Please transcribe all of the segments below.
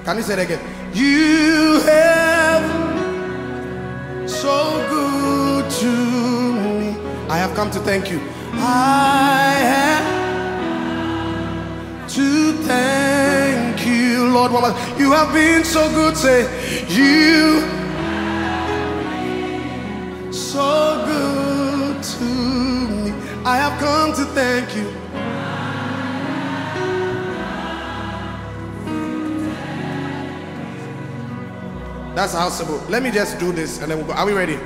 Can you say it again? You have so good to me. I have come to thank you. I have to thank you, Lord. You have been so good. Say, you so good to me. I have come to thank you. That's how simple. Let me just do this and then we'll go. Are we ready?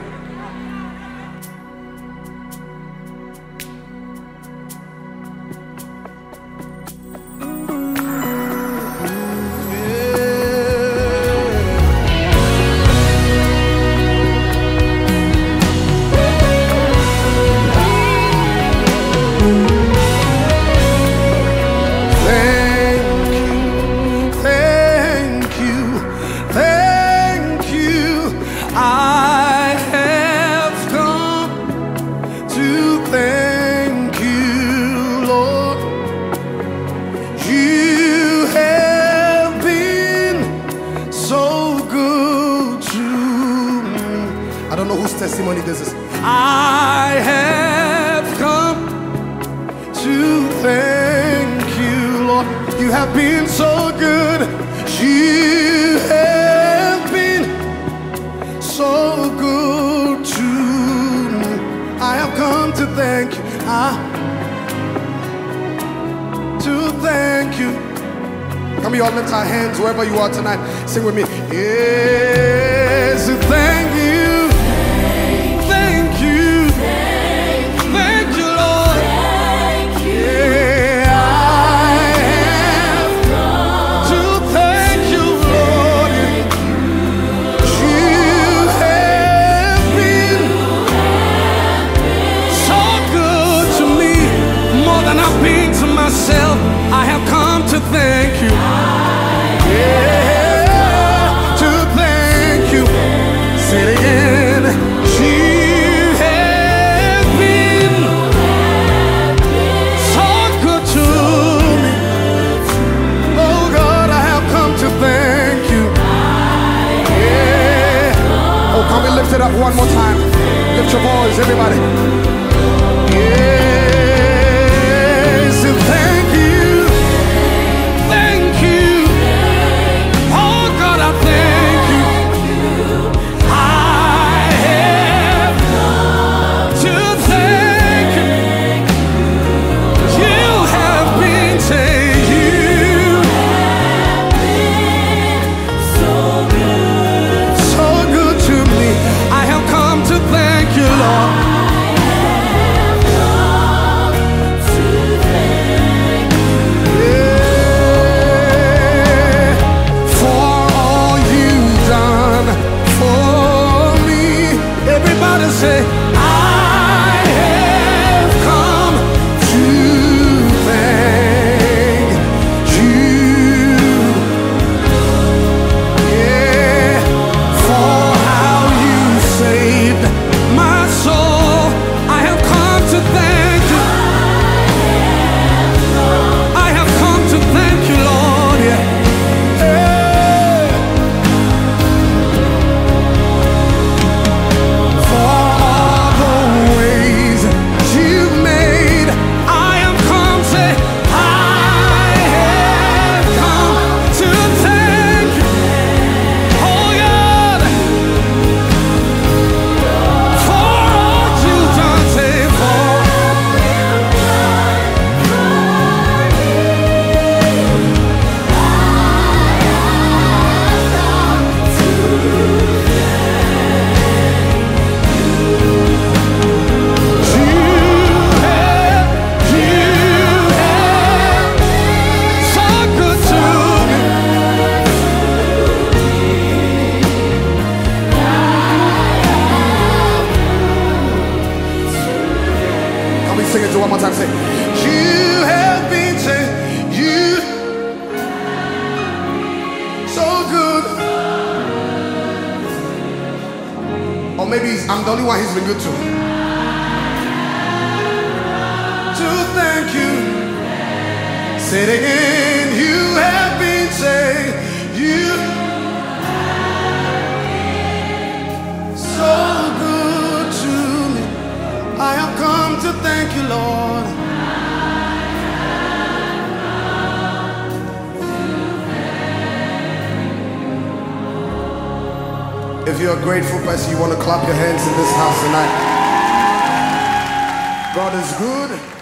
Testimony this is. I have come to thank you, Lord. You have been so good. You have been so good to me. I have come to thank you. To thank you. Can we all lift our hands wherever you are tonight? Sing with me. Yes, thank you. I have come to thank you. Yeah, to thank you. Say it again. You have been so good to me. Oh God, I have come to thank you. Yeah. Oh, can we lift it up one more time? Lift your voice, everybody. Yeah. Sing it one more time. Say, you have been you so good. Or maybe I'm the only one he's been good to. To thank you. Say it again. You have been you to thank you, Lord. If you're a grateful person, you want to clap your hands in this house tonight. God is good.